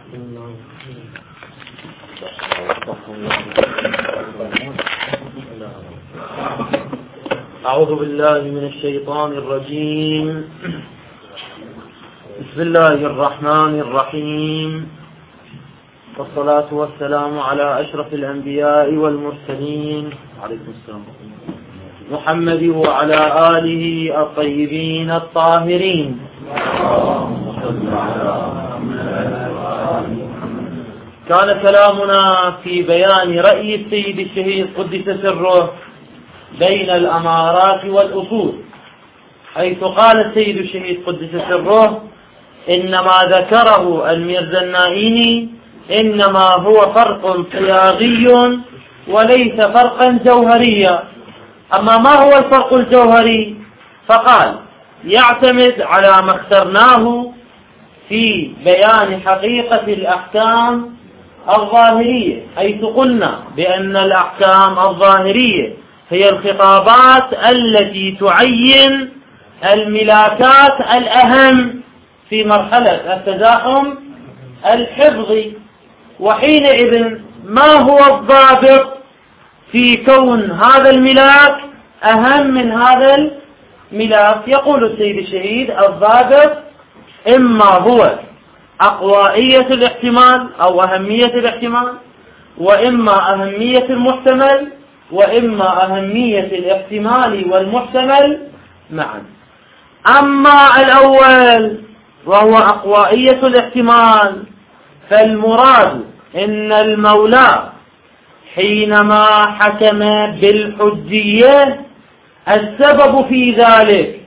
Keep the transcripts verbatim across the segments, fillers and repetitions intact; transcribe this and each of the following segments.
أعوذ بالله من الشيطان الرجيم. بسم الله الرحمن الرحيم، والصلاة والسلام على أشرف الأنبياء والمرسلين عليكم السلام محمد وعلى آله الطيبين الطاهرين. كان كلامنا في بيان رأي السيد الشهيد قدس سره بين الأمارات والأصول، حيث قال السيد الشهيد قدس سره إنما ذكره الميرزا النائيني إنما هو فرق صياغي وليس فرقا جوهريا. أما ما هو الفرق الجوهري؟ فقال يعتمد على ما اخترناه في بيان حقيقة الأحكام الظاهرية، حيث قلنا بأن الأحكام الظاهرية هي الخطابات التي تعين الملاكات الأهم في مرحلة التزاحم الحفظي. وحينئذ ما هو الضابط في كون هذا الملاك أهم من هذا الملاك؟ يقول السيد الشهيد الضابط إما هو أقوائية الاحتمال أو أهمية الاحتمال، وإما أهمية المحتمل، وإما أهمية الاحتمال والمحتمل معا. أما الأول وهو أقوائية الاحتمال فالمراد إن المولى حينما حكم بالحجية السبب في ذلك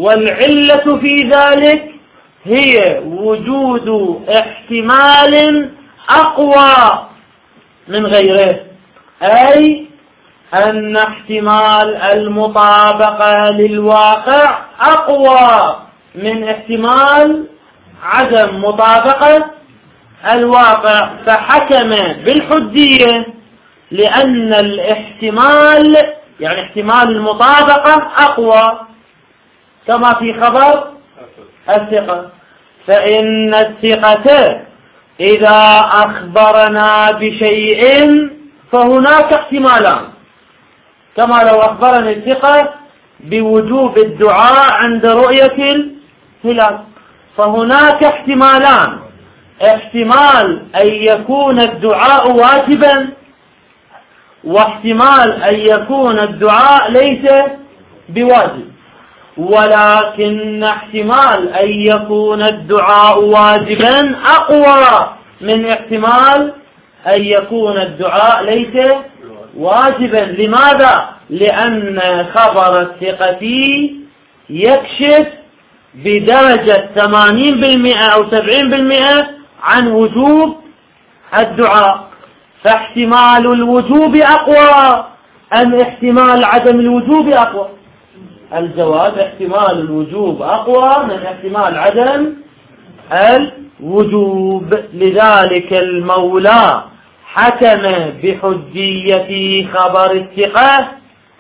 والعلة في ذلك هي وجود احتمال أقوى من غيره، أي أن احتمال المطابقة للواقع أقوى من احتمال عدم مطابقة الواقع، فحكم بالحجية لأن الاحتمال يعني احتمال المطابقة أقوى، كما في خبر الثقة. فإن الثقة إذا أخبرنا بشيء فهناك احتمالان، كما لو أخبرنا الثقة بوجوب الدعاء عند رؤية الهلال فهناك احتمالان: احتمال أن يكون الدعاء واجبا، واحتمال أن يكون الدعاء ليس بواجب. ولكن احتمال أن يكون الدعاء واجبا أقوى من احتمال أن يكون الدعاء ليس واجبا. لماذا؟ لأن خبر الثقة يكشف بدرجة ثمانين بالمئة أو سبعين بالمئة عن وجوب الدعاء، فاحتمال الوجوب أقوى أم احتمال عدم الوجوب أقوى؟ الجواب احتمال الوجوب أقوى من احتمال عدم الوجوب. لذلك المولى حكم بحجية خبر الثقة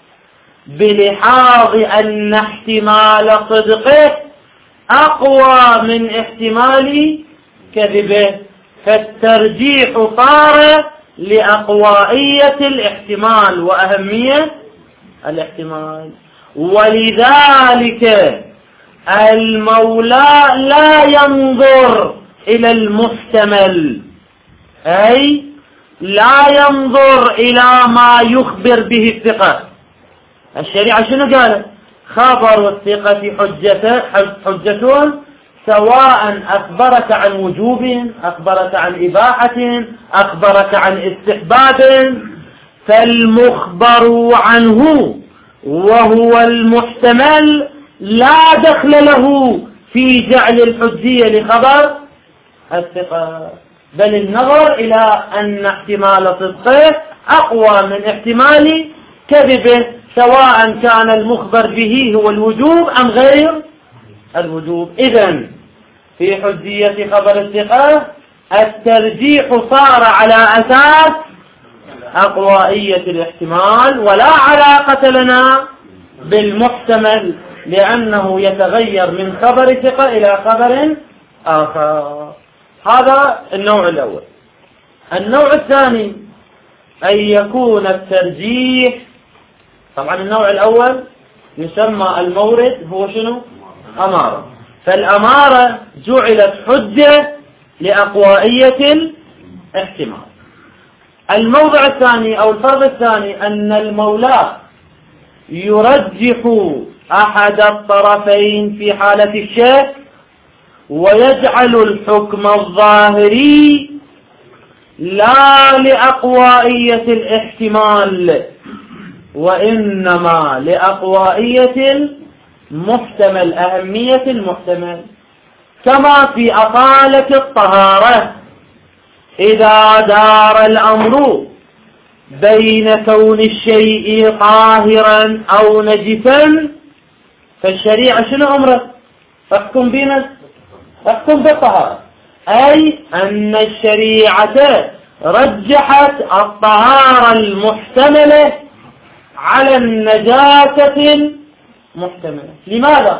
بلحاظ أن احتمال صدقه أقوى من احتمال كذبه، فالترجيح صار لأقوائية الاحتمال وأهمية الاحتمال. ولذلك المولى لا ينظر إلى المحتمل، أي لا ينظر إلى ما يخبر به الثقة. الشريعة شنو قالت؟ خبر الثقة حجة حجة سواء أخبرك عن وجوب، أخبرك عن إباحة، أخبرك عن استحباب، فالمخبر عنه وهو المحتمل لا دخل له في جعل الحجية لخبر الثقة، بل النظر إلى أن احتمال صدقه أقوى من احتمال كذبه، سواء كان المخبر به هو الوجوب أم غير الوجوب. إذن في حجية خبر الثقة الترجيح صار على أساس أقوائية الاحتمال، ولا علاقة لنا بالمحتمل، لأنه يتغير من خبر ثقة إلى خبر آخر. هذا النوع الأول. النوع الثاني أن يكون الترجيح، طبعا النوع الأول يسمى المورد هو شنو؟ أمارة. فالأمارة جعلت حجة لأقوائية الاحتمال. الموضع الثاني أو الفرض الثاني أن المولى يرجح أحد الطرفين في حالة الشك ويجعل الحكم الظاهري لا لأقوائية الاحتمال وإنما لأقوائية المحتمل، أهمية المحتمل، كما في أصالة الطهارة. إذا دار الأمر بين كون الشيء طاهرا أو نجسا فالشريعة شنو أمرت؟ تحكم بنا، تحكم بالطهارة، أي أن الشريعة رجحت الطهارة المحتملة على النجاسة المحتملة. لماذا؟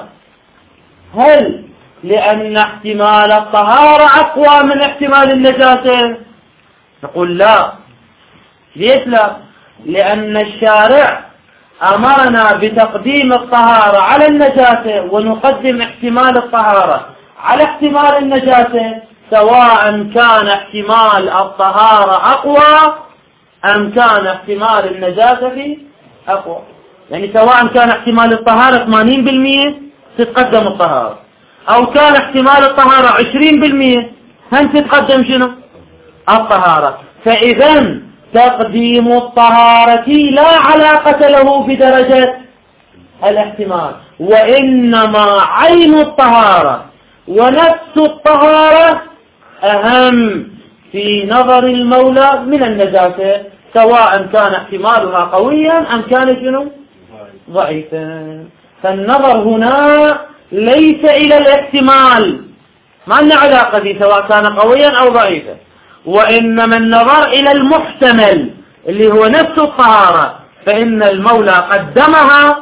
هل لأن احتمال الطهارة أقوى من احتمال النجاسة؟ نقول لا. ليش لا؟ لأن الشارع أمرنا بتقديم الطهارة على النجاسة ونقدم احتمال الطهارة على احتمال النجاسة، سواء كان احتمال الطهارة أقوى أم كان احتمال النجاسة أقوى. يعني سواء كان احتمال الطهارة ثمانين بالمئة تتقدم الطهارة، أو كان احتمال الطهارة عشرين بالمئة هم تتقدم شنو؟ الطهارة. فإذا تقديم الطهارة لا علاقة له بدرجة الاحتمال، وإنما عين الطهارة ونفس الطهارة أهم في نظر المولى من النجاسة، سواء كان احتمالها قويا أم كان شنو؟ ضعيفا. فالنظر هنا ليس إلى الاحتمال، ما لنا علاقة به سواء كان قويا أو ضعيفا، وإنما النظر إلى المحتمل اللي هو نفس الطهارة، فإن المولى قدمها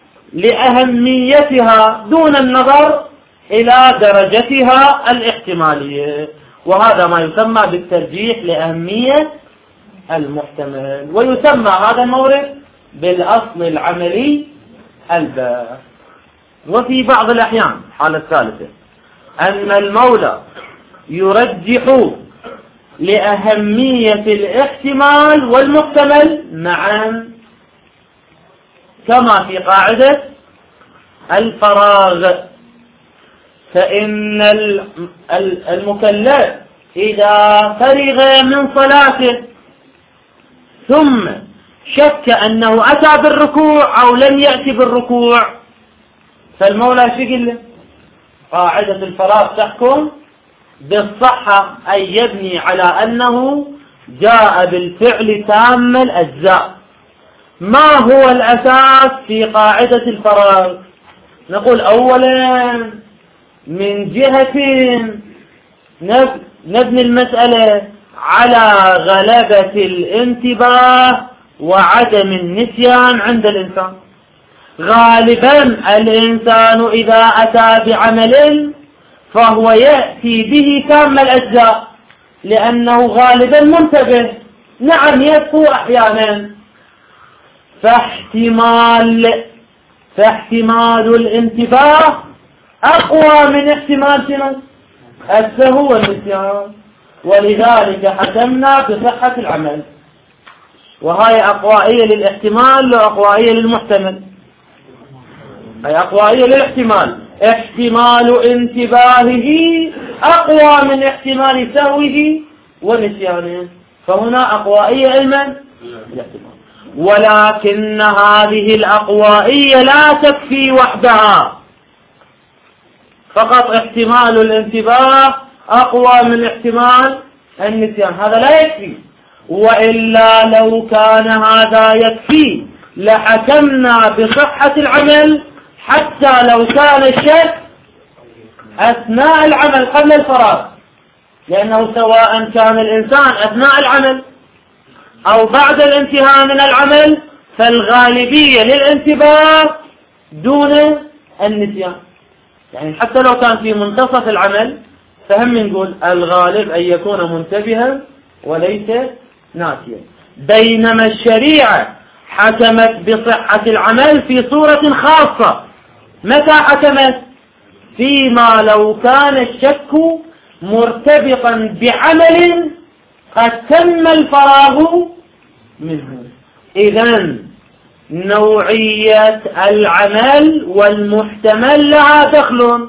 لأهميتها دون النظر إلى درجتها الاحتمالية، وهذا ما يسمى بالترجيح لأهمية المحتمل. ويسمى هذا المورد بالأصل العملي الباء. وفي بعض الأحيان الحالة الثالثة أن المولى يرجح لأهمية الاحتمال والمحتمل معا، كما في قاعدة الفراغ. فإن المكلف إذا فرغ من صلاته ثم شك أنه أتى بالركوع أو لم يأتي بالركوع، فالمولى شكل له قاعدة الفراغ تحكم بالصحة، أي يبني على أنه جاء بالفعل تام الأجزاء. ما هو الأساس في قاعدة الفراغ؟ نقول أولا من جهة نبني المسألة على غلبة الانتباه وعدم النسيان عند الإنسان. غالبا الإنسان إذا أتى بعمل فهو يأتي به تام الأجزاء لأنه غالبا منتبه. نعم يسهو أحيانا، فاحتمال فاحتمال الانتباه أقوى من احتمال شنو؟ السهو والنسيان، ولذلك حكمنا بصحة العمل. وهي أقوائية للاحتمال وأقوائية للمحتمل. أي أقوائية للاحتمال، احتمال انتباهه أقوى من احتمال سهوه ونسيانه، فهنا أقوائية علما الاحتمال. ولكن هذه الأقوائية لا تكفي وحدها، فقط احتمال الانتباه أقوى من احتمال النسيان، هذا لا يكفي. وإلا لو كان هذا يكفي لحكمنا بصحة العمل حتى لو كان الشك أثناء العمل قبل الفراغ، لأنه سواء كان الإنسان أثناء العمل أو بعد الانتهاء من العمل فالغالبية للانتباه دون النسيان. يعني حتى لو كان في منتصف العمل فهم نقول الغالب أن يكون منتبها وليس ناسيا. بينما الشريعة حكمت بصحة العمل في صورة خاصة. متى حكمت؟ فيما لو كان الشك مرتبطا بعمل قد تم الفراغ منه. إذن نوعية العمل والمحتمل لها دخل،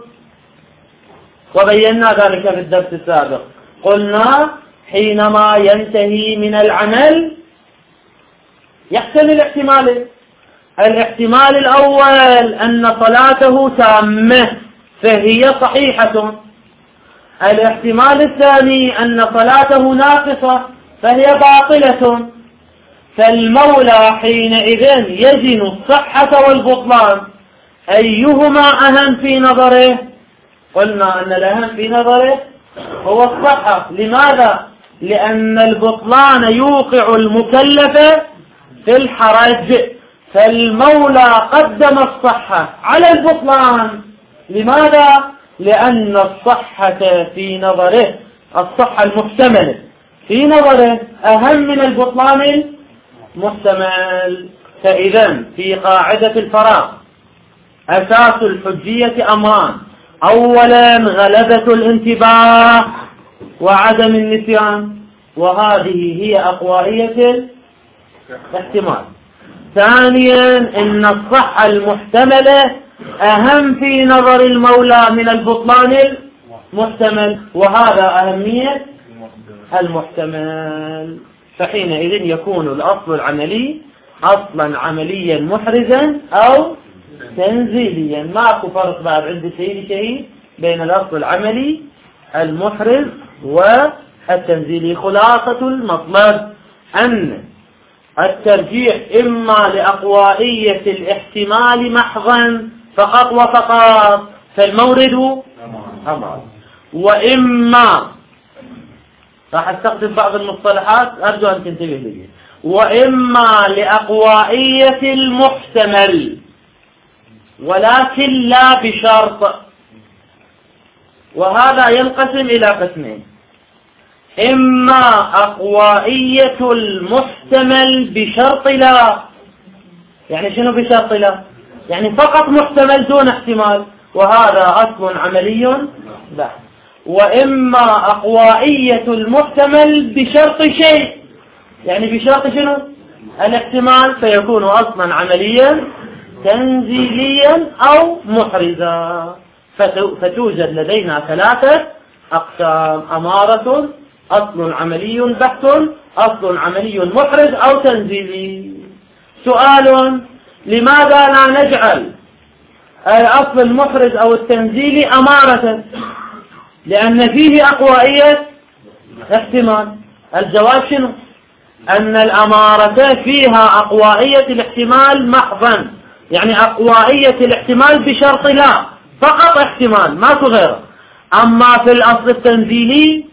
وبينا ذلك في الدرس السابق. قلنا حينما ينتهي من العمل يحتمل احتمالين. الاحتمال الأول أن صلاته تامة فهي صحيحة. الاحتمال الثاني أن صلاته ناقصة فهي باطلة. فالمولى حينئذ يزن الصحة والبطلان، أيهما أهم في نظره؟ قلنا أن الأهم في نظره هو الصحة. لماذا؟ لأن البطلان يوقع المكلف في الحرج، فالمولى قدم الصحة على البطلان. لماذا؟ لأن الصحة في نظره، الصحة المحتملة في نظره أهم من البطلان المحتمل. فإذا في قاعدة الفراغ أساس الحجية أمران: أولا غلبة الانتباه وعدم النسيان، وهذه هي أقوائية الاحتمال. ثانيا إن الصحة المحتملة أهم في نظر المولى من البطلان المحتمل، وهذا أهمية المحتمل. فحينئذ يكون الأصل العملي أصلا عمليا محرزا أو تنزيليا. ماكو فرق بعد عند سيدي شهيد بين الأصل العملي المحرز والتنزيلي. خلاصة المطلب أن الترجيح إما لأقوائية الاحتمال محضا فقط وفقط، فالمورد أمر، وإما راح استخدم بعض المصطلحات أرجو أن تنتبه لي، وإما لأقوائية المحتمل ولكن لا بشرط. وهذا ينقسم إلى قسمين: إما أقوائية المحتمل بشرط لا. يعني شنو بشرط لا؟ يعني فقط محتمل دون احتمال، وهذا أصل عملي بحت. وإما أقوائية المحتمل بشرط شيء، يعني بشرط شنو؟ الاحتمال، فيكون أصلا عمليا تنزيليا أو محرزا. فتوجد لدينا ثلاثة أقسام: أمارة، أصل عملي بحت، أصل عملي محرز أو تنزيلي. سؤال: لماذا لا نجعل الأصل المحرز أو التنزيلي أمارة؟ لأن فيه أقوائية احتمال. الجواب شنو؟ أن الأمارة فيها أقوائية الاحتمال محضا، يعني أقوائية الاحتمال بشرط لا، فقط احتمال ماكو غيره. أما في الأصل التنزيلي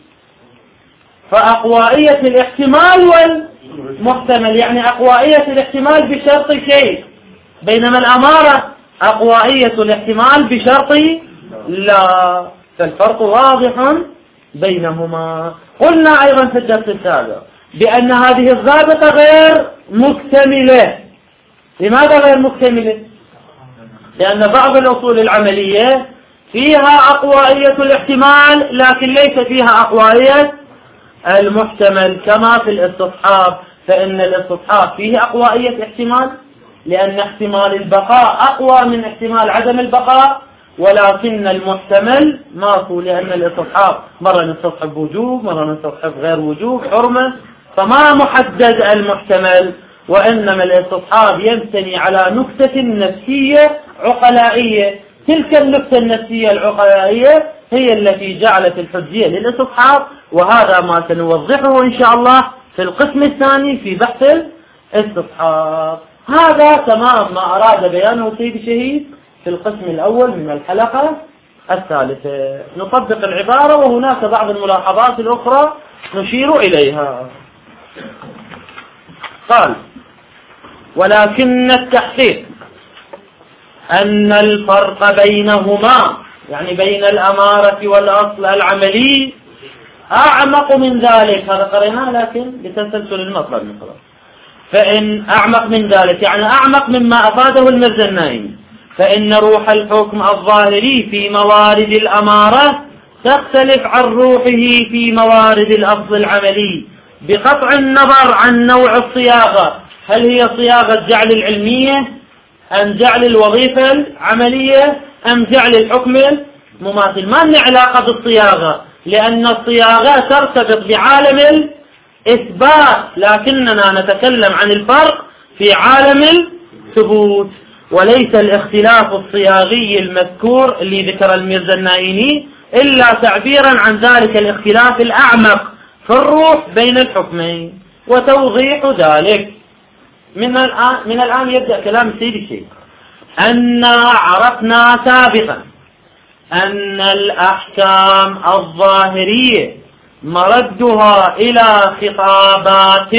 فأقوائية الاحتمال والمحتمل، يعني أقوائية الاحتمال بشرط شيء، بينما الأمارة أقوائية الاحتمال بشرط لا. فالفرق واضح بينهما. قلنا أيضا في الدرس السابق بأن هذه الضابطة غير مكتملة. لماذا غير مكتملة؟ لأن بعض الأصول العملية فيها أقوائية الاحتمال لكن ليس فيها أقوائية المحتمل، كما في الاستصحاب، فإن الاستصحاب فيه أقوائية احتمال لأن احتمال البقاء أقوى من احتمال عدم البقاء، ولكن المحتمل ماكو، لأن الاستصحاب مرة نستصحب وجوب، مرة نستصحب غير وجوب، حرمة، فما محدد المحتمل. وإنما الاستصحاب ينثني على نكتة نفسية عقلائية. تلك النكتة النفسية العقلائية هي التي جعلت الحجية للاستصحاب، وهذا ما سنوضحه إن شاء الله في القسم الثاني في بحث الاستصحاب. هذا تمام ما أراد بيانه سيد الشهيد في القسم الأول من الحلقة الثالثة. نطبق العبارة وهناك بعض الملاحظات الأخرى نشير إليها. قال: ولكن التحقيق أن الفرق بينهما يعني بين الأمارة والأصل العملي أعمق من ذلك. هذا قريناه لكن لتسلسل المطلب من خلاص. فإن أعمق من ذلك يعني أعمق مما أفاده المرزا النائمي، فإن روح الحكم الظاهري في موارد الأمارة تختلف عن روحه في موارد الأصل العملي بقطع النظر عن نوع الصياغة، هل هي صياغة جعل العلمية أم جعل الوظيفة العملية أم جعل الحكم المماثل. ما لنا علاقة بالصياغة، لأن الصياغة ترتبط بعالم الإثبات، لكننا نتكلم عن الفرق في عالم الثبوت، وليس الاختلاف الصياغي المذكور اللي ذكر الميرزا النائمي إلا تعبيرا عن ذلك الاختلاف الأعمق في الروح بين الحكمين وتوضيح ذلك. من الآن, من الآن يبدأ كلام سيد الشيخ. أن عرفنا سابقا أن الأحكام الظاهرية مردها إلى خطابات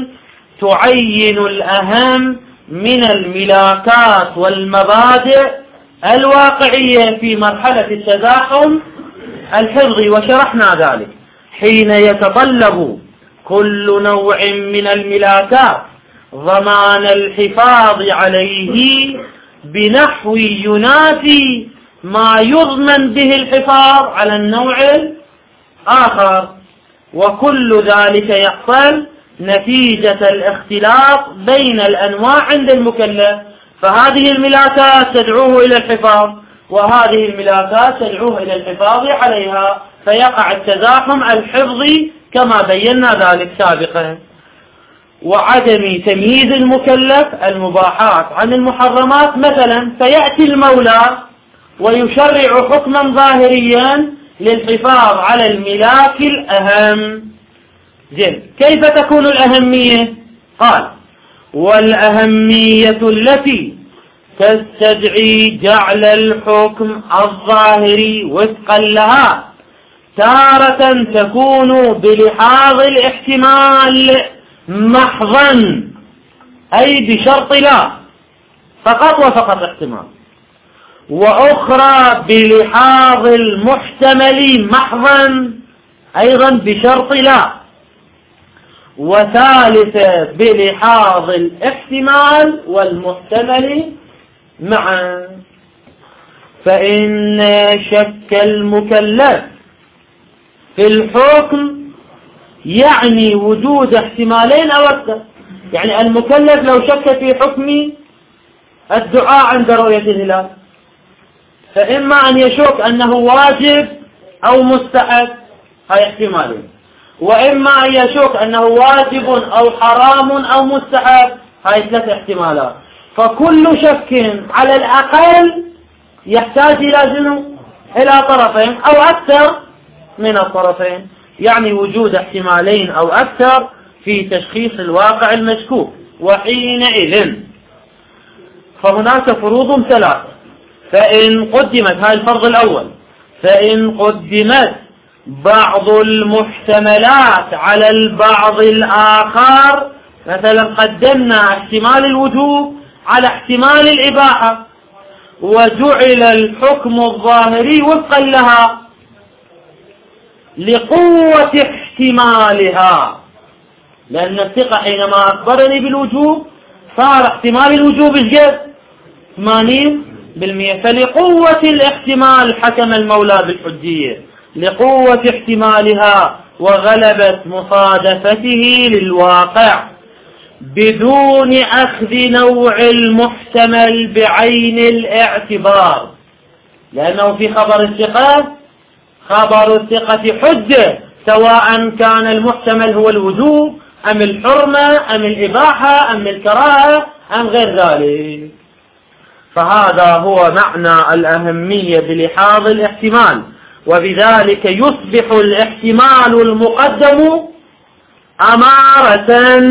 تعين الأهم من الملاكات والمبادئ الواقعية في مرحلة التزاحم الحفظي، وشرحنا ذلك حين يتطلب كل نوع من الملاكات ضمان الحفاظ عليه بنحو ينافي ما يضمن به الحفاظ على النوع الآخر، وكل ذلك يحصل نتيجة الاختلاف بين الأنواع عند المكلف. فهذه الملاكات تدعوه إلى الحفاظ، وهذه الملاكات تدعوه إلى الحفاظ عليها، فيقع التزاحم الحفظي كما بينا ذلك سابقا. وعدم تمييز المكلف المباحات عن المحرمات مثلا، فيأتي المولى ويشرع حكما ظاهريا للحفاظ على الملاك الأهم. زين، كيف تكون الأهمية؟ قال: والأهمية التي تستدعي جعل الحكم الظاهري وفقا لها تارة تكون بلحاظ الاحتمال محضا، أي بشرط لا فقط وفقط احتمال، وأخرى بلحاظ المحتمل محضا أيضا بشرط لا، وثالثة بلحاظ الاحتمال والمحتمل معا. فإن شك المكلف في الحكم يعني وجود احتمالين أو أكثر. يعني المكلف لو شك في حكم الدعاء عند رؤية الهلال، فإما أن يشك أنه واجب أو مستحب، هاي احتمالين، وإما أن يشك أنه واجب أو حرام أو مستحب، هاي ثلاث احتمالات. فكل شك على الأقل يحتاج إلى جنو إلى طرفين أو أكثر من الطرفين، يعني وجود احتمالين أو أكثر في تشخيص الواقع المشكوك. وحينئذ فهناك فروض ثلاثة، فإن قدمت، هاي الفرض الأول، فإن قدمت بعض المحتملات على البعض الآخر، مثلا قدمنا احتمال الوجوب على احتمال الإباحة، وجعل الحكم الظاهري وفقا لها لقوة احتمالها، لأن الثقة حينما أخبرني بالوجوب صار احتمال الوجوب ايش؟ ثمانين بالمئة. فلقوة الاحتمال حكم المولى بالحجية، لقوة احتمالها وغلبة مصادفته للواقع بدون أخذ نوع المحتمل بعين الاعتبار، لأنه في خبر الثقة خبر الثقة حجة، سواء كان المحتمل هو الوجوب أم الحرمة أم الإباحة أم الكراهة أم غير ذلك. فهذا هو معنى الأهمية بلحاظ الاحتمال، وبذلك يصبح الاحتمال المقدم أمارة.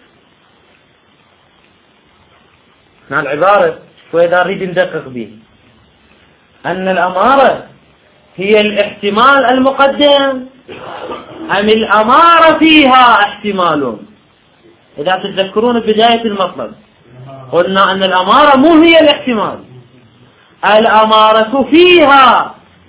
مع العبارة وإذا نريد ندقق به أن الأمارة هي الاحتمال المقدم أم الأمارة فيها احتمال. إذا تتذكرون بداية المطلب قلنا أن الأمارة مو هي الاحتمال، الأمارة فيها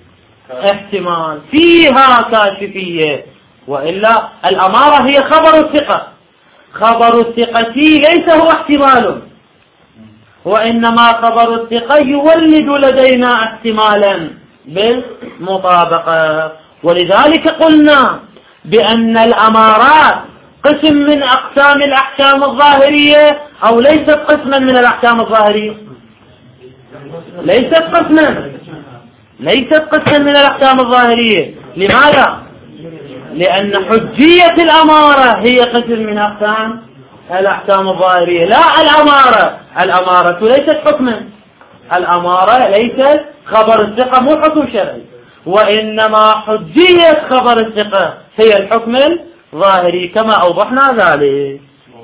احتمال فيها كاشفية، وإلا الأمارة هي خبر الثقة، خبر الثقة ليس هو احتمال، وإنما خبر الثقة يولد لدينا احتمالا بالمطابقة. ولذلك قلنا بأن الأمارات قسم من أقسام الأحكام الظاهرية أو ليست قسما من الأحكام الظاهرية، ليست قسما ليست قسما من الأحكام الظاهرية. لماذا؟ لأن حجية الأمارة هي قسم من أقسام الأحكام الظاهرية، لا الأمارة. الأمارة ليست حكما، الأمارة ليست خبر الثقة، مو حكم شرعي، وإنما حجية خبر الثقة هي الحكم الظاهري كما أوضحنا ذلك.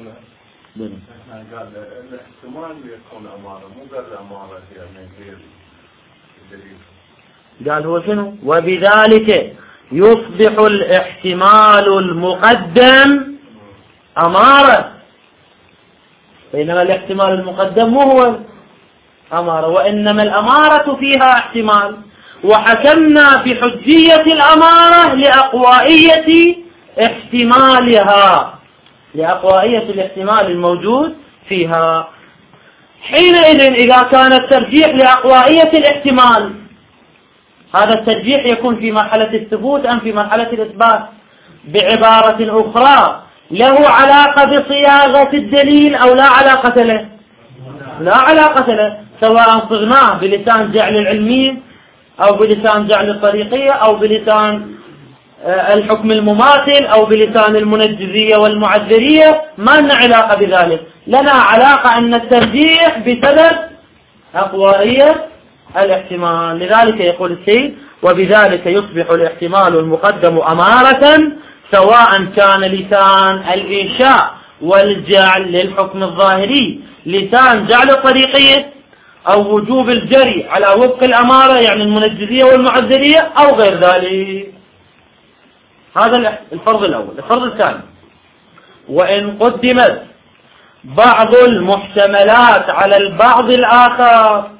الاحتمال يكون أمارة، مو قال الأمارة هي من غير دليل. قال هو شنو؟ وبذلك يصبح الاحتمال المقدم أمارة، بينما الاحتمال المقدم مو هو أمارة، وإنما الأمارة فيها احتمال. وحكمنا بحجية الأمارة لأقوائية احتمالها، لأقوائية الاحتمال الموجود فيها. حينئذ إذا كان الترجيح لأقوائية الاحتمال، هذا الترجيح يكون في مرحلة الثبوت أم في مرحلة الإثبات؟ بعبارة أخرى، له علاقة بصياغة الدليل أو لا علاقة له؟ لا علاقة له، سواء صغناه بلسان جعل العلمي أو بلسان جعل الطريقية أو بلسان الحكم المماثل أو بلسان المنجزية والمعذرية، ما لنا علاقة بذلك. لنا علاقة أن الترجيح بسبب أقوائية الاحتمال. لذلك يقول السيد وبذلك يصبح الاحتمال المقدم أمارة، سواء كان لسان الإنشاء والجعل للحكم الظاهري لسان جعل الطريقية أو وجوب الجري على وفق الأمارة يعني المنجزية والمعذرية أو غير ذلك. هذا الفرض الأول. الفرض الثاني، وإن قدمت بعض المحتملات على البعض الآخر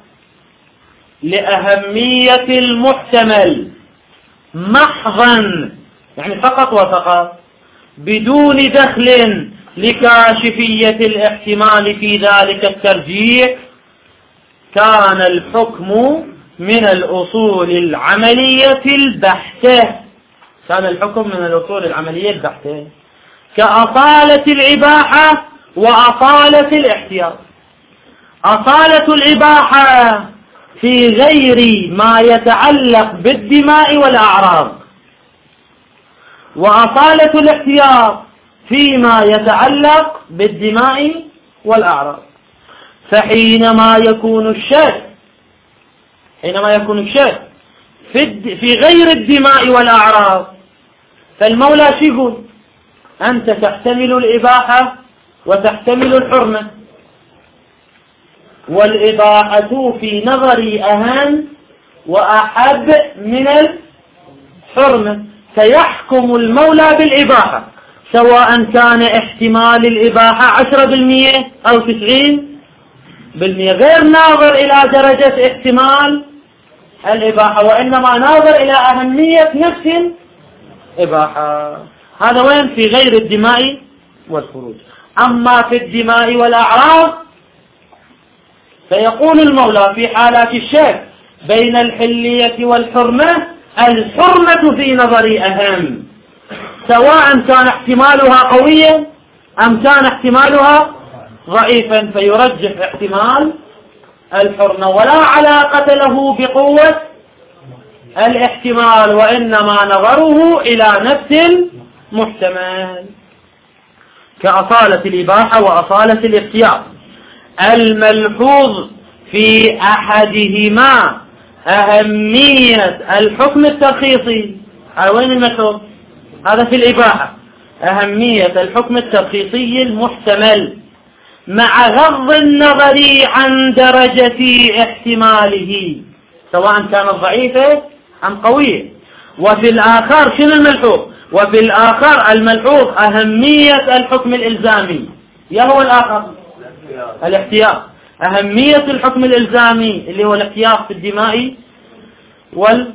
لأهمية المحتمل محضا، يعني فقط وفقط بدون دخل لكاشفية الاحتمال في ذلك الترجيح، كان الحكم من الأصول العملية البحتة، كان الحكم من الأصول العملية البحتة كأصالة الإباحة وأصالة الاحتياط. أصالة الإباحة في غير ما يتعلق بالدماء والأعراض، وأصالة الاحتياط فيما يتعلق بالدماء والأعراض. فحينما يكون الشك حينما يكون الشك في, في غير الدماء والأعراض، فالمولى شو يقول؟ أنت تحتمل الإباحة وتحتمل الحرمة، والإباحة في نظري أهم وأحب من الحرمة، فيحكم المولى بالإباحة سواء كان احتمال الإباحة عشرة بالمئة أو تسعين بالمئة، غير ناظر إلى درجة احتمال الإباحة، وإنما ناظر إلى أهمية نفس الإباحة. هذا وين؟ في غير الدماء والخروج. أما في الدماء والأعراض فيقول المولى في حالات الشك بين الحلية والحرمة، الحرمة في نظري أهم، سواء كان احتمالها قويا أم كان احتمالها ضعيفا، فيرجح احتمال الحرمة ولا علاقة له بقوة الاحتمال، وإنما نظره إلى نفس المحتمل كأصالة الإباحة وأصالة الاختيار. الملحوظ في أحدهما أهمية الحكم الترخيصي. وين الملحوظ؟ هذا في الإباحة، أهمية الحكم الترخيصي المحتمل مع غض النظر عن درجة احتماله سواء كانت ضعيفة أم قوية. وفي الآخر شنو الملحوظ؟ وفي الآخر الملحوظ أهمية الحكم الإلزامي. يا هو الآخر الاحتياط، أهمية الحكم الإلزامي اللي هو الاحتياط في الدماء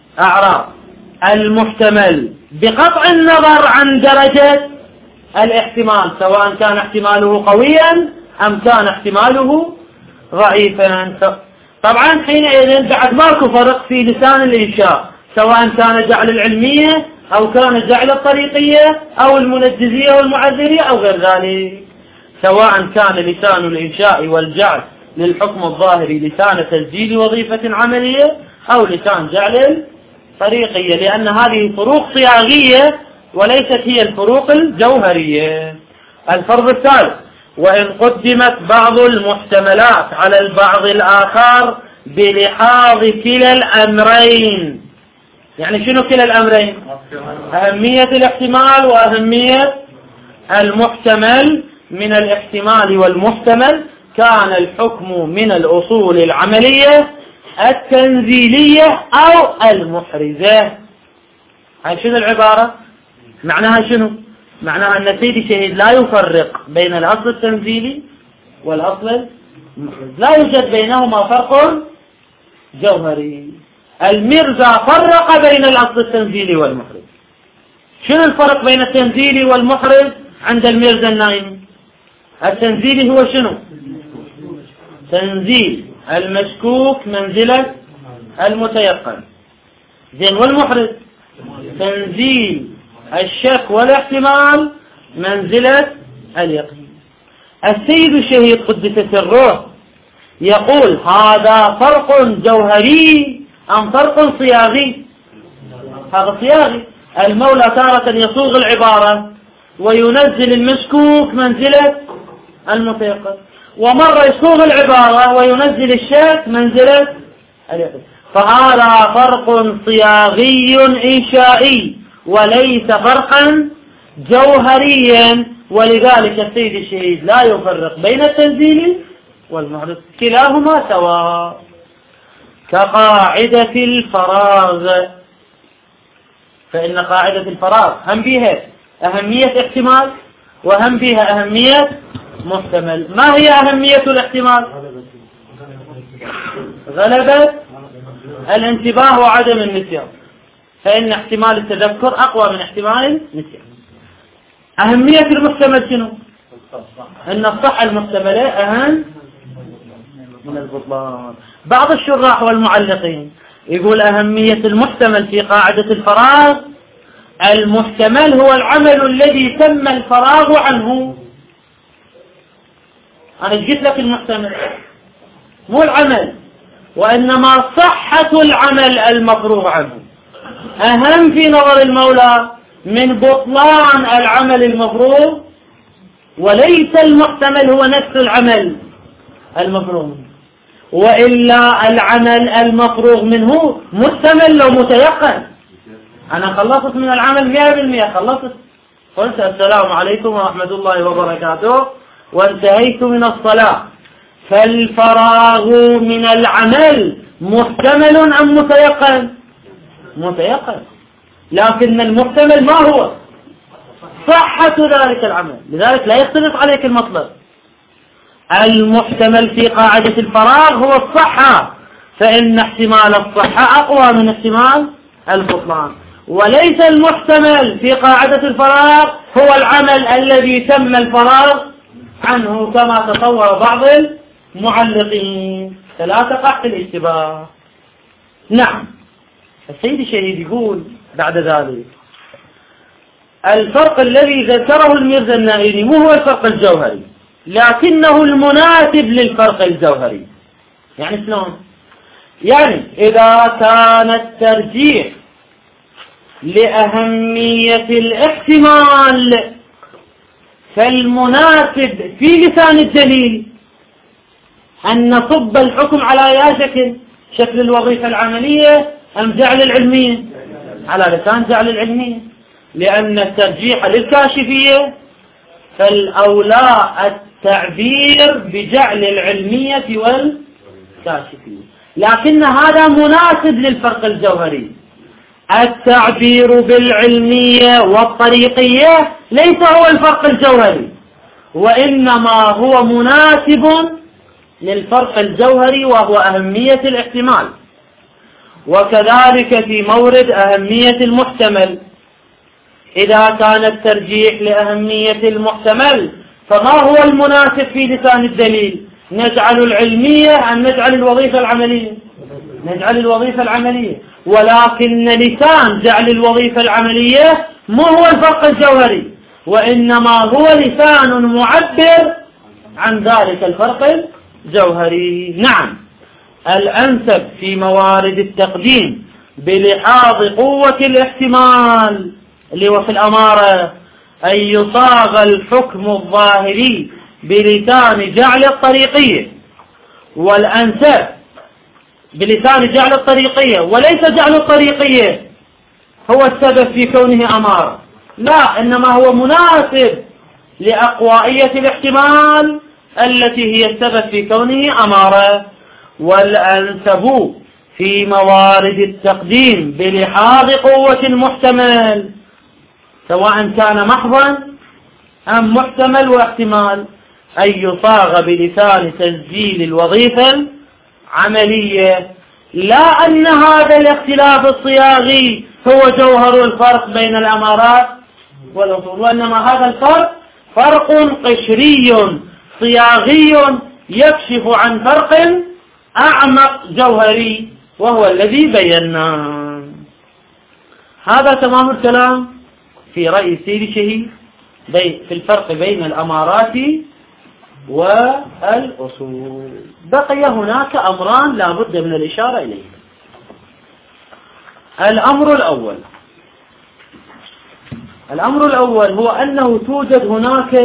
أعراض المحتمل بقطع النظر عن درجة الاحتمال، سواء كان احتماله قويا أم كان احتماله ضعيفا. طبعا حينئذ بعد ماكو فرق في لسان الإنشاء، سواء كان جعل العلمية أو كان جعل الطريقية أو المنجزية والمعذرية أو غير ذلك، سواء كان لسان الإنشاء والجعل للحكم الظاهري لسان تسجيل وظيفة عملية أو لسان جعل الطريقية، لأن هذه فروق صياغية وليست هي الفروق الجوهرية. الفرض الثالث: وإن قدمت بعض المحتملات على البعض الآخر بلحاظ كلا الأمرين. يعني شنو كلا الأمرين؟ أهمية الاحتمال وأهمية المحتمل. من الاحتمال والمحتمل كان الحكم من الأصول العملية التنزيلية أو المحرزة. هاي شنو العبارة؟ معناها شنو؟ معناها أن سيدي شهيد لا يفرق بين الأصل التنزيلي والأصل المحرز، لا يوجد بينهما فرق جوهري. المرزا فرق بين الأصل التنزيلي والمحرز. شنو الفرق بين التنزيلي والمحرز عند المرزا النايمي؟ التنزيلي هو شنو؟ تنزيل المشكوك منزلة المتيقن، زين. والمحرز تنزيل الشك والاحتمال منزلة اليقين. السيد الشهيد قدس سره يقول هذا فرق جوهري أم فرق صياغي؟ هذا صياغي. المولى تارة يصوغ العبارة وينزل المشكوك منزلة المتيقن، ومرة يصوغ العبارة وينزل الشك منزلة اليقين. فهذا فرق صياغي إنشائي وليس فرقا جوهريا، ولذلك السيد الشهيد لا يفرق بين التنزيل والمحرز، كلاهما سواء. كقاعدة الفراغ، فإن قاعدة الفراغ هم بها أهمية احتمال وهم بها أهمية محتمل. ما هي أهمية الاحتمال؟ غلبة الانتباه وعدم النسيان، فإن احتمال التذكر أقوى من احتمال النسيان. أهمية المحتمل شنو؟ أن الصحة المحتملة أهم من البطلان. بعض الشراح والمعلقين يقول أهمية المحتمل في قاعدة الفراغ: المحتمل هو العمل الذي تم الفراغ عنه. أنا جيت لك المحتمل مو العمل، وإنما صحة العمل المفروغ عنه أهم في نظر المولى من بطلان العمل المفروغ، وليس المحتمل هو نفس العمل المفروغ منه، وإلا العمل المفروغ منه محتمل لو متيقن. أنا خلصت من العمل مئة بالمئة، خلصت، قلت السلام عليكم ورحمة الله وبركاته وانتهيت من الصلاة، فالفراغ من العمل محتمل أم متيقن؟ متيقن. لكن المحتمل ما هو؟ صحة ذلك العمل، لذلك لا يختلف عليك المطلب. المحتمل في قاعدة الفراغ هو الصحة، فإن احتمال الصحة أقوى من احتمال البطلان، وليس المحتمل في قاعدة الفراغ هو العمل الذي تم الفراغ عنه كما تصور بعض المعلقين، فلا تقع في الاشتباه. نعم. السيد الشهيد يقول بعد ذلك: الفرق الذي ذكره الميرزا النائري مو هو الفرق الجوهري، لكنه المناسب للفرق الجوهري. يعني شلون؟ يعني إذا كان الترجيح لأهمية الاحتمال فالمناسب في لسان الدليل أن نصب الحكم على أي شكل؟ شكل الوظيفة العملية أم جعل العلمية؟ على لسان جعل العلمية، لأن الترجيح للكاشفية فالأولى التعبير بجعل العلمية والكاشفية، لكن هذا مناسب للفرق الجوهري. التعبير بالعلمية والطريقية ليس هو الفرق الجوهري، وإنما هو مناسب للفرق الجوهري وهو أهمية الاحتمال. وكذلك في مورد أهمية المحتمل. إذا كان الترجيح لأهمية المحتمل فما هو المناسب في لسان الدليل؟ نجعل العلمية أم نجعل الوظيفة العملية؟ نجعل الوظيفة العملية، ولكن لسان جعل الوظيفة العملية مو هو الفرق الجوهري، وإنما هو لسان معبر عن ذلك الفرق الجوهري. نعم، الأنسب في موارد التقديم بلحاظ قوة الاحتمال اللي هو في الأمارة أن يصاغ الحكم الظاهري بلسان جعل الطريقية، والأنسب بلسان جعل الطريقية، وليس جعل الطريقية هو السبب في كونه أمارة، لا، إنما هو مناسب لأقوائية الاحتمال التي هي السبب في كونه أمارة. والأنسب في موارد التقديم بلحاظ قوة المحتمل سواء كان محضا أم محتمل واحتمال أن يصاغ بلسان تسجيل الوظيفة العملية، لا أن هذا الاختلاف الصياغي هو جوهر الفرق بين الأمارات والأصول، وإنما هذا الفرق فرق قشري صياغي يكشف عن فرق أعمق جوهري وهو الذي بيناه. هذا تمام الكلام في رأي سيدي شهيد في الفرق بين الأمارات والأصول. بقي هناك أمران لا بد من الإشارة إليه. الأمر الأول الأمر الأول هو أنه توجد هناك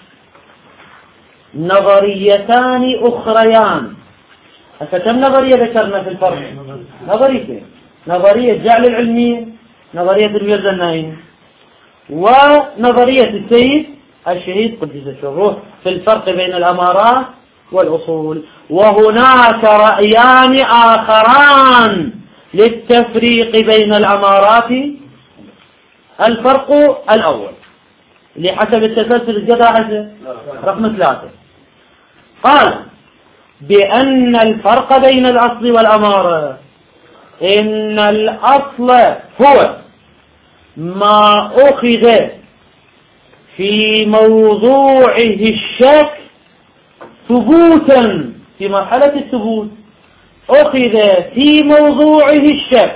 نظريتان أخريان. كم نظرية ذكرنا في الفرق؟ نظريتين: نظرية جعل العلمية، نظرية الميرزا النائي، ونظرية السيد الشهيد قدس الروح في الفرق بين الأمارات والأصول. وهناك رأيان آخران للتفريق بين الأمارات. الفرق الأول اللي حسب التسلسل الجدع رقم ثلاثة قال بأن الفرق بين الأصل والأمارة إن الأصل هو ما أخذ في موضوعه الشك ثبوتا في مرحلة الثبوت، أخذ في موضوعه الشك،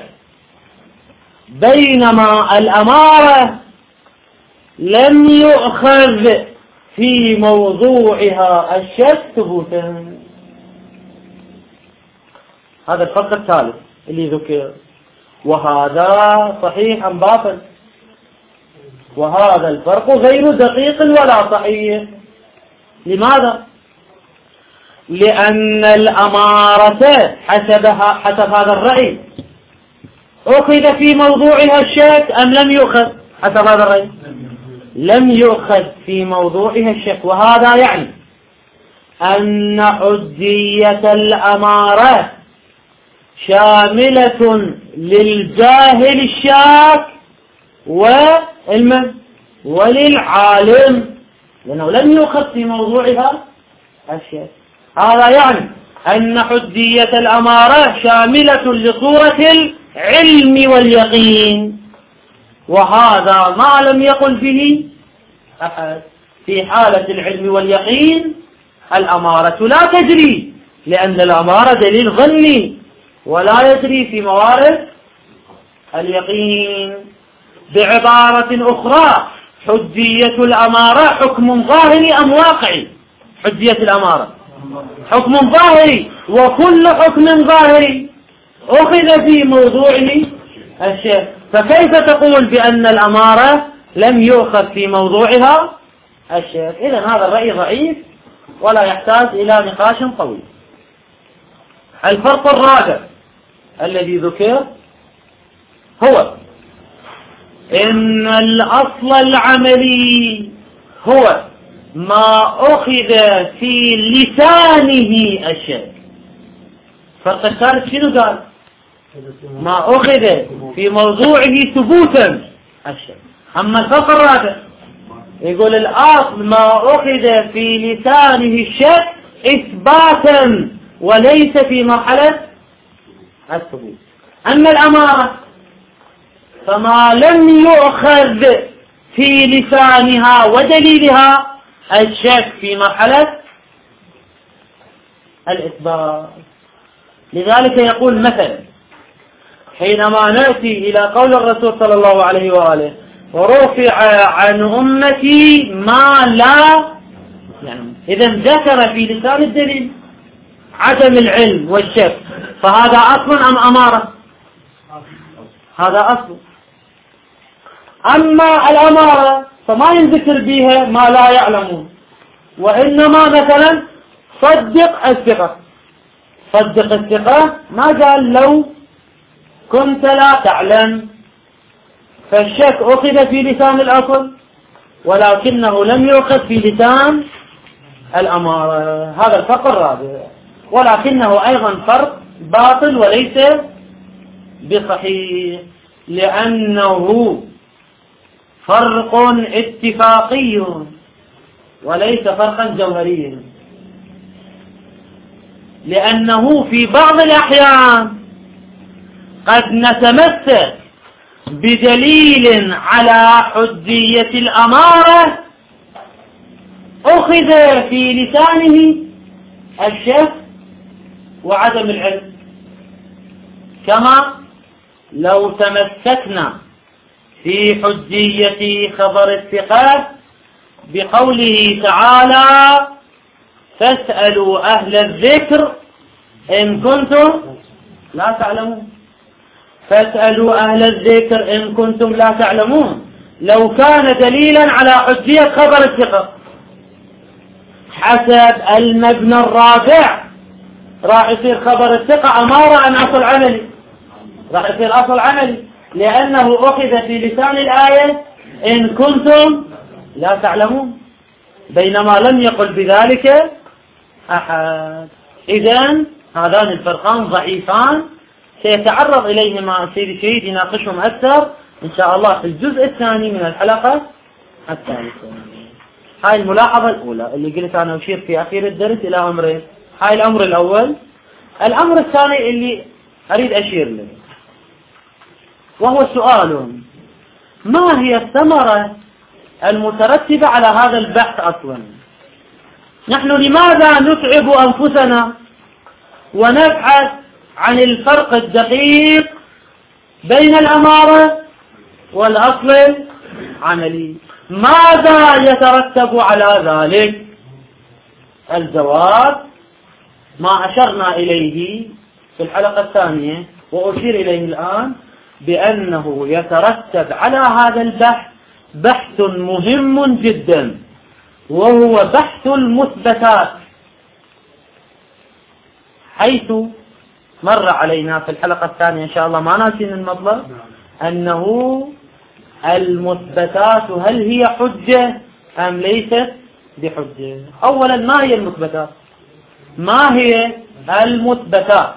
بينما الأمارة لم يؤخذ في موضوعها الشك ثبوتا. هذا الفرق الثالث اللي ذكر، وهذا صحيح أم باطل؟ وهذا الفرق غير دقيق ولا صحيح. لماذا؟ لأن الأمارة حسب حسب هذا الرأي أخذ في موضوعها الشك أم لم يؤخذ؟ حسب هذا الرأي لم يؤخذ في موضوعها الشك، وهذا يعني أن حجية الأمارة شاملة للجاهل الشاك والمن وللعالم، لأنه لم يؤخذ في موضوعها الشك. هذا يعني أن حجية الأمارة شاملة لصورة العلم واليقين، وهذا ما لم يقل به أحد. في حالة العلم واليقين الأمارة لا تجري، لأن الأمارة دليل ظني ولا يجري في موارد اليقين. بعبارة أخرى، حجية الأمارة حكم ظاهري أم واقعي؟ حجية الأمارة حكم ظاهري، وكل حكم ظاهري أخذ في موضوعه الشيء، فكيف تقول بأن الأمارة لم يؤخذ في موضوعها الشيء؟ إذن هذا الرأي ضعيف ولا يحتاج إلى نقاش طويل. الفرق الرابع الذي ذكر هو إن الأصل العملي هو ما أخذ في لسانه الشيء. فرق الثالث شنو قال؟ ما أخذ في موضوعه ثبوتا الشيء. أما الفرق الرابع يقول الأصل ما أخذ في لسانه الشيء إثباتا وليس في مرحلة الثبوت. أما الأمارة فما لم يؤخذ في لسانها ودليلها الشك في مرحلة الإثبات. لذلك يقول مثلا حينما نأتي إلى قول الرسول صلى الله عليه وآله ورفع عن أمتي ما لا، يعني إذا ذكر في لسان الدليل عدم العلم والشك، فهذا أصل أم أمارة؟ هذا أصل. أما الأمارة فما ينذكر بها ما لا يعلمون، وإنما مثلا صدق الثقة، صدق الثقة ما قال لو كنت لا تعلم، فالشك أخذ في لسان الأصل ولكنه لم يؤخذ في لسان الأمارة. هذا الفرق الرابع، ولكنه أيضا فرق باطل وليس بصحيح، لأنه فرق اتفاقي وليس فرقا جوهريا، لأنه في بعض الأحيان قد نتمسك بدليل على حجية الأمارة أخذ في لسانه الشك وعدم العلم، كما لو تمسكنا في حجية خبر الثقات بقوله تعالى فاسألوا أهل الذكر إن كنتم لا تعلمون، فاسألوا أهل الذكر إن كنتم لا تعلمون، لو كان دليلا على حجية خبر الثقة حسب المبنى الرابع راح يصير خبر الثقة أمارة أم أصل عملي؟ راح يصير أصل عملي، لأنه أخذ في لسان الآية إن كنتم لا تعلمون، بينما لم يقل بذلك أحد. إذن هذان الفرقان ضعيفان سيتعرض إليهما سيد شهيد يناقشهم أكثر إن شاء الله في الجزء الثاني من الحلقة الثالثة. هاي الملاحظة الأولى اللي قلت أنا أشير في أخير الدرس إلى أمرين. هاي الأمر الأول. الأمر الثاني اللي أريد أشير له وهو سؤال: ما هي الثمرة المترتبة على هذا البحث أصلا؟ نحن لماذا نتعب أنفسنا ونبحث عن الفرق الدقيق بين الأمارة والأصل العملي؟ ماذا يترتب على ذلك؟ الجواب ما أشرنا إليه في الحلقة الثانية وأشير إليه الآن، بأنه يترتب على هذا البحث بحث مهم جدا، وهو بحث المثبتات، حيث مر علينا في الحلقة الثانية إن شاء الله ما ناسين المطلب أنه المثبتات هل هي حجة أم ليست بحجة. أولا ما هي المثبتات؟ ما هي المثبتات؟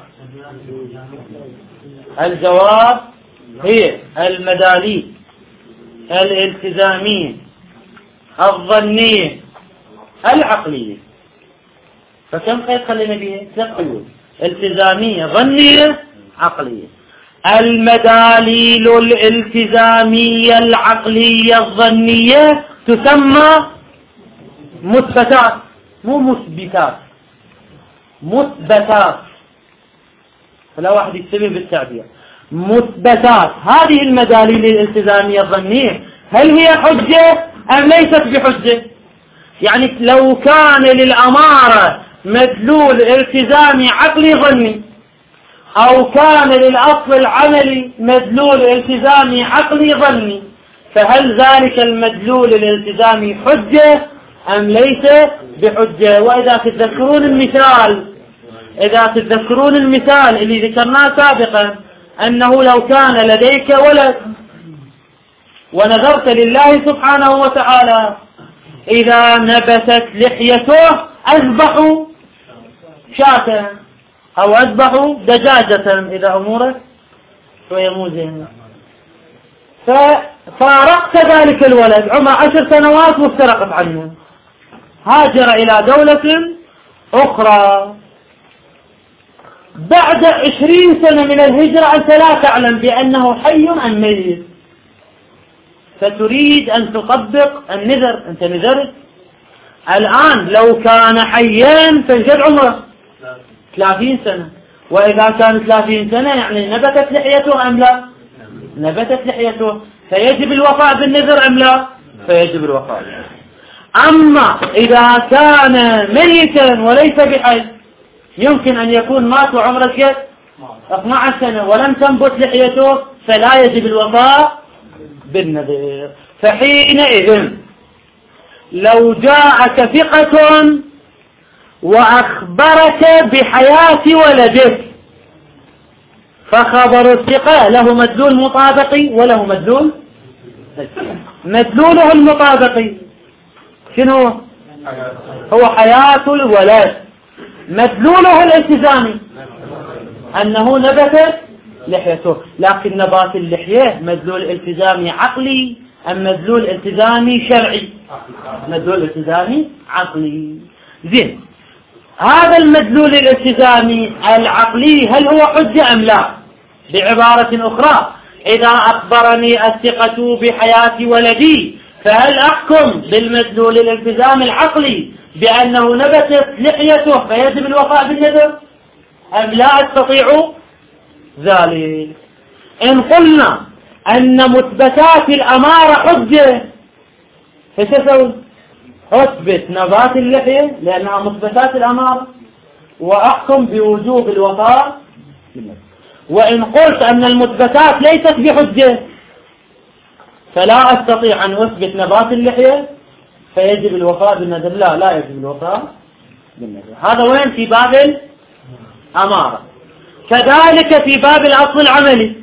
الجواب هي المداليل الالتزامية الظنية العقلية. فكم قيد خلينا بيها؟ ثلاث قيود: التزامية ظنية عقلية. المداليل الالتزامية العقلية الظنية تسمى مثبتات، مو مثبتات، مثبتات، فلا واحد يكتبه بالتعبير. مثبتات هذه المداليل الالتزامية الظنية هل هي حجة أم ليست بحجة؟ يعني لو كان للأمارة مدلول التزامي عقلي ظني، أو كان للأصل العملي مدلول التزامي عقلي ظني، فهل ذلك المدلول الالتزامي حجة أم ليس بحجة؟ وإذا تتذكرون المثال إذا تتذكرون المثال اللي ذكرناه سابقا، أنه لو كان لديك ولد ونذرت لله سبحانه وتعالى إذا نبتت لحيته أذبح شاة أو أذبح دجاجة إذا أمورك شوية مو زين، ففارقت ذلك الولد عمر عشر سنوات وافترقت عنه، هاجر إلى دولة أخرى، بعد عشرين سنة من الهجرة أنت لا تعلم بأنه حي أم ميت، فتريد أن تطبق النذر. أنت نذرت الآن لو كان حيا فجد عمره ثلاثين سنة، وإذا كان ثلاثين سنة يعني نبتت لحيته أم لا؟ نبتت لحيته، فيجب الوفاء بالنذر أم لا؟ فيجب الوفاء. أما إذا كان ميتا وليس بحي، يمكن أن يكون مات وعمره اثنتا عشرة سنة ولم تنبت لحيته، فلا يجب الوفاء بالنذر. فحينئذ لو جاءك ثقة وأخبرك بحياة ولدك، فخبر الثقة له مدلول مطابقي وله مدلول مدلوله المطابقي شنو هو؟ حياة الولد. مدلوله الالتزامي أنه نبتت لحيته، لكن نبات اللحية مدلول التزامي عقلي أم مدلول التزامي شرعي؟ مدلول التزامي عقلي. زين، هذا المدلول الالتزامي العقلي هل هو حجة أم لا؟ بعبارة أخرى، إذا أخبرني الثقة بحياة ولدي فهل أحكم بالمدلول الالتزامي العقلي بأنه نبتت لحيته فيجب الوفاء بالنذر أم لا أستطيع ذلك؟ إن قلنا أن مثبتات الأمارة حجة فسوي أثبت نبات اللحية لأنها مثبتات الأمارة وأحكم بوجوب الوفاء. وإن قلت أن المثبتات ليست بحجة فلا أستطيع أن أثبت نبات اللحية فيجب الوفاء بالنذر. لا لا يجب الوفاء بالنذر. هذا وين؟ في باب الأمارة. كذلك في باب الأصل العملي،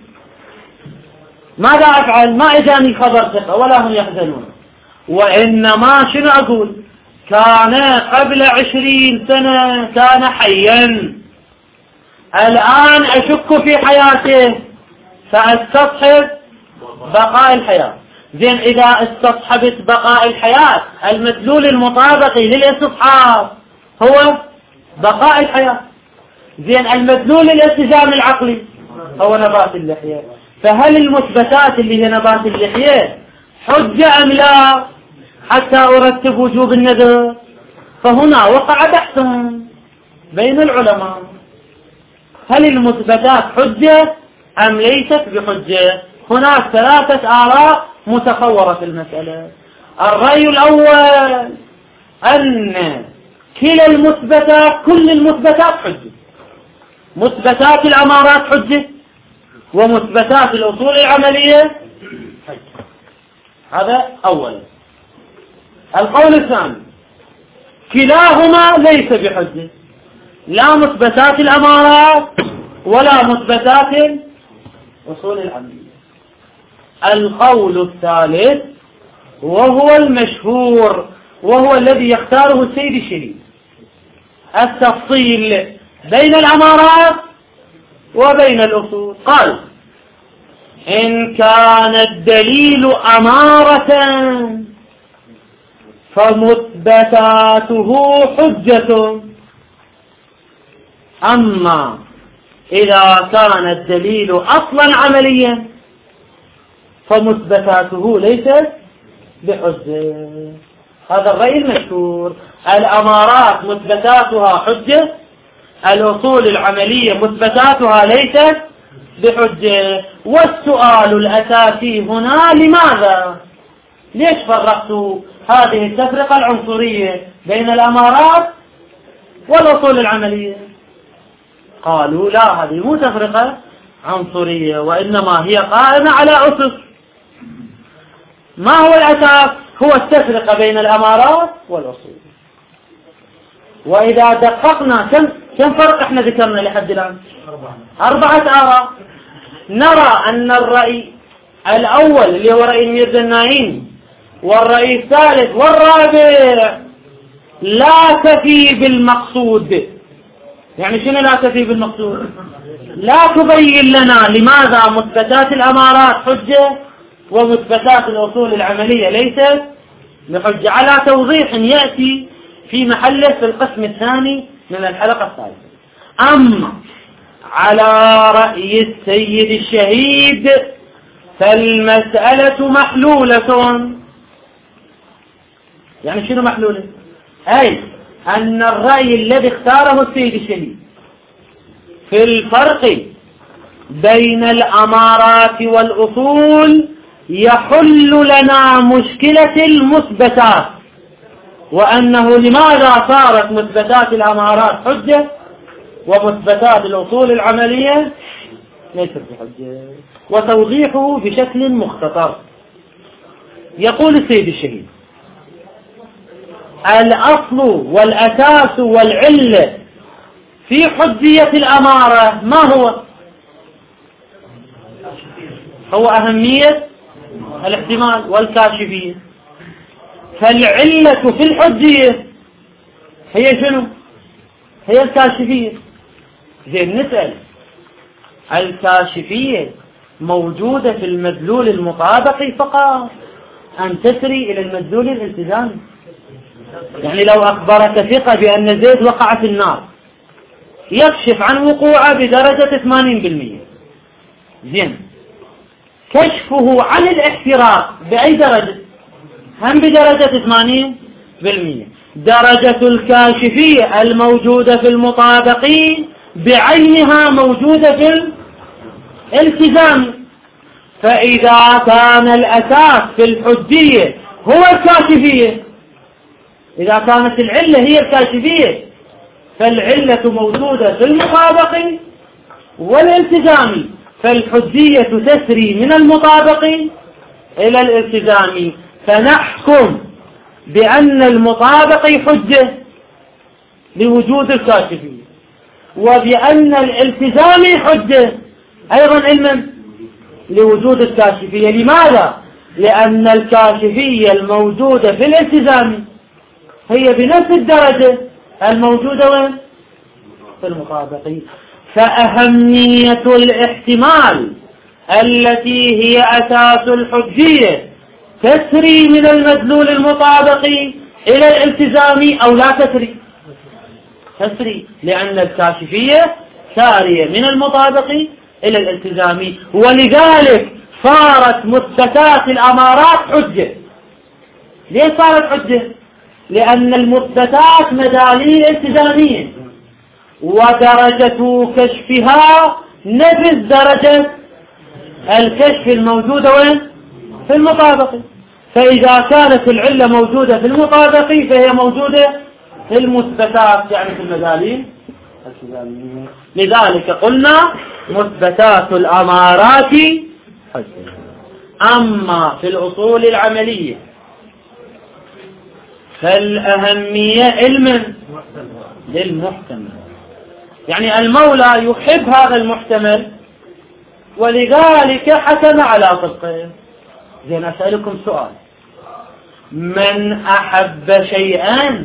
ماذا أفعل؟ ما إجاني خبر ثقة ولا هم يحزنون، وإنما شنو أقول؟ كان قبل عشرين سنة كان حيا، الآن أشك في حياته فأستصحب بقاء الحياة. زين، إذا استصحبت بقاء الحياة المدلول المطابقي للاستصحاب هو بقاء الحياة. زين، المدلول الالتزام العقلي هو نبات اللحية. فهل المثبتات اللي هي نبات اللحية حجة أم لا حتى أرتب وجوب النذر؟ فهنا وقع بحث بين العلماء، هل المثبتات حجة أم ليست بحجة؟ هناك ثلاثة آراء متفورة في المسألة. الرأي الأول أن كلا المثبتات كل المثبتات حجة، مثبتات الأمارات حجة ومثبتات الأصول العملية حجة. هذا أولا. القول الثاني كلاهما ليس بحجة، لا مثبتات الأمارات ولا مثبتات الأصول العملية. القول الثالث وهو المشهور وهو الذي يختاره السيد الشهيد، التفصيل بين الأمارات وبين الأصول. قال إن كان الدليل أمارة فمثبتاته حجة، أما إذا كان الدليل أصلا عمليا فمثبتاته ليست بحجة. هذا الرأي المشهور. الأمارات مثبتاتها حجة، الأصول العملية مثبتاتها ليست بحجة. والسؤال الأساسي هنا لماذا؟ ليش فرقتوا هذه التفرقة العنصرية بين الأمارات والأصول العملية؟ قالوا لا، هذه مو تفرقة عنصرية وإنما هي قائمة على أسس. ما هو الأساس؟ هو التفرقة بين الأمارات والأصول. وإذا دققنا كم كم فرق احنا ذكرنا لحد الآن؟ أربعة آراء. نرى أن الرأي الأول اللي هو رأي ميرزا الناعين والرأي الثالث والرابع لا تفي بالمقصود. يعني شنو لا تفي بالمقصود؟ لا تبين لنا لماذا مثبتات الأمارات حجة ومثبتات الأصول العملية ليست بحجة، على توضيح يأتي في محله في القسم الثاني من الحلقة الثالثة. أما على رأي السيد الشهيد فالمسألة محلولة. يعني شنو محلولة؟ أي أن الرأي الذي اختاره السيد الشهيد في الفرق بين الأمارات والأصول يحل لنا مشكلة المثبتات، وأنه لماذا صارت مثبتات الأمارات حجة ومثبتات الأصول العملية ليست بحجة، وتوضيحه بشكل مختصر. يقول السيد الشهيد: الأصل والأساس والعلة في حجية الأمارة ما هو؟ هو أهمية الاحتمال والكاشفية. فالعلة في الحجية هي شنو؟ هي الكاشفية. زين نسأل: الكاشفية موجودة في المدلول المطابقي فقط أم تسري إلى المدلول الالتزامي؟ يعني لو أخبرك ثقة بأن زيد وقع في النار يكشف عن وقوعه بدرجة ثمانين بالمئة، زين كشفه عن الاحتراق بأي درجة؟ هم بدرجة ثمانين بالمئة. درجة الكاشفية الموجودة في المطابقين بعينها موجودة في الالتزام. فإذا كان الأساس في الحجية هو الكاشفية، إذا كانت العلة هي الكاشفية، فالعلة موجودة في المطابق والالتزام، فالحجية تسري من المطابق إلى الالتزام، فنحكم بأن المطابق حجة لوجود الكاشفية، وبأن الالتزام حجة أيضا علما لوجود الكاشفية. لماذا؟ لأن الكاشفية الموجودة في الالتزام هي بنفس الدرجة الموجودة وين؟ في المطابق. فأهمية الاحتمال التي هي أساس الحجية تسري من المدلول المطابق إلى الالتزام أو لا تسري؟ تسري، لأن الكاشفية سارية من المطابق إلى الالتزام، ولذلك صارت مثبتات الأمارات حجة. ليه صارت حجة؟ لأن المثبتات مداليل التزامية، ودرجة كشفها نفس درجة الكشف الموجودة وين؟ في المطابق. فإذا كانت العلة موجودة في المطابق فهي موجودة في المثبتات، يعني في المداليل التزامية. لذلك قلنا مثبتات الأمارات حجة. أما في الأصول العملية فالأهمية علما للمحتمل، يعني المولى يحب هذا المحتمل ولذلك حكم على صدقه. زين أسألكم سؤال: من أحب شيئا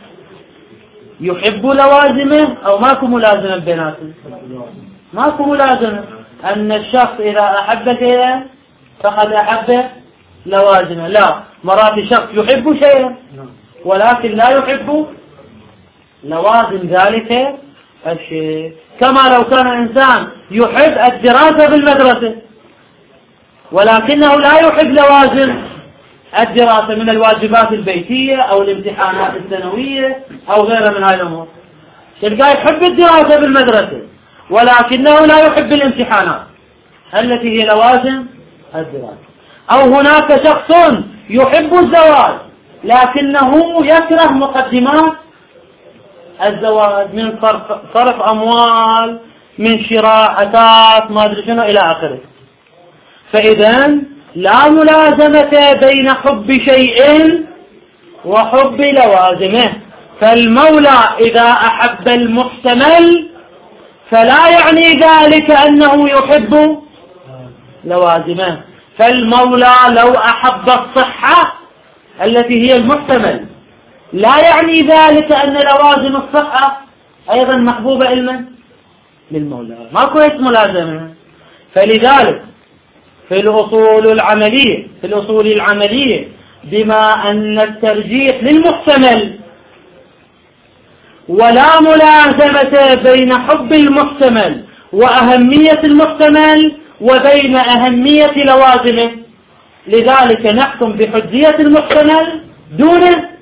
يحب لوازمه أو ماكو ملازمة بيناتهم؟ ماكو ملازمة. أن الشخص إذا أحب شيئا فقد أحب لوازمه. لا، مرات الشخص يحب شيئا ولكن لا يحب لوازم ذلك الشيء. كما لو كان إنسان يحب الدراسة بالمدرسة ولكنه لا يحب لوازم الدراسة من الواجبات البيتية أو الامتحانات السنوية أو غيرها من هذه الأمور. تلقاه يحب الدراسة بالمدرسة ولكنه لا يحب الامتحانات التي هي لوازم الدراسة. أو هناك شخص يحب الزواج لكنه يكره مقدمات الزواج من صرف, صرف أموال، من شراء أثاث، ما أدري شنو إلى آخره. فإذا لا ملازمة بين حب شيء وحب لوازمه. فالمولى إذا أحب المحتمل فلا يعني ذلك أنه يحب لوازمه. فالمولى لو أحب الصحة التي هي المحتمل لا يعني ذلك أن لوازم الصحة أيضا محبوبة علما للمولى، ماكو اسم ملازمة. فلذلك في الأصول العملية في الأصول العملية بما أن الترجيح للمحتمل ولا ملازمة بين حب المحتمل وأهمية المحتمل وبين أهمية لوازمه. لذلك نحكم بحجية المحتمل دون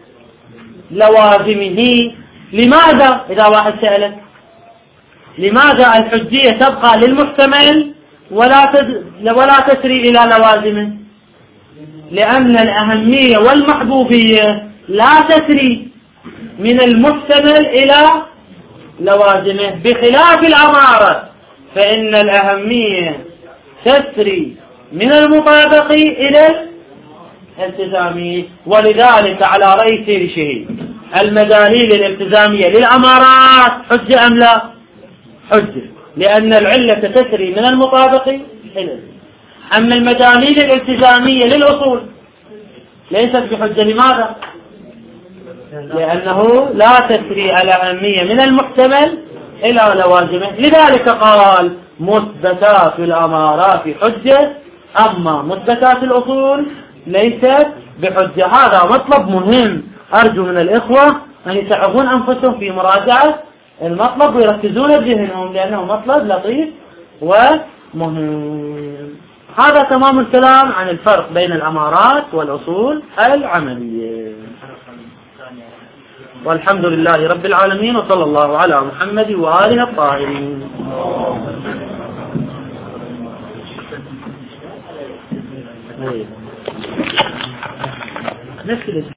لوازمه. لماذا؟ إذا واحد سألك لماذا الحجية تبقى للمحتمل ولا تد... ولا تسري إلى لوازمه؟ لأن الأهمية والمحبوبية لا تسري من المحتمل إلى لوازمه، بخلاف الأمارة فإن الأهمية تسري من المطابق إلى الالتزامي. ولذلك على رأي سيرشه المداليل الالتزامية للأمارات حجة أم لا؟ حجة، لأن العلة تسري من المطابق إلى الالتزام. أما المداليل الالتزامية للأصول ليست بحجة. لماذا؟ لأنه لا تسري على أهمية من المحتمل إلى لوازمه. لذلك قال مثبتات الأمارات حجة، أما مثبتات الأصول ليست بحجة. هذا مطلب مهم، أرجو من الإخوة أن يتعبون أنفسهم في مراجعة المطلب ويركزون بذهنهم، لأنه مطلب لطيف ومهم. هذا تمام الكلام عن الفرق بين الأمارات والأصول العملية. والحمد لله رب العالمين، وصلى الله على محمد وآله الطاهرين. نفس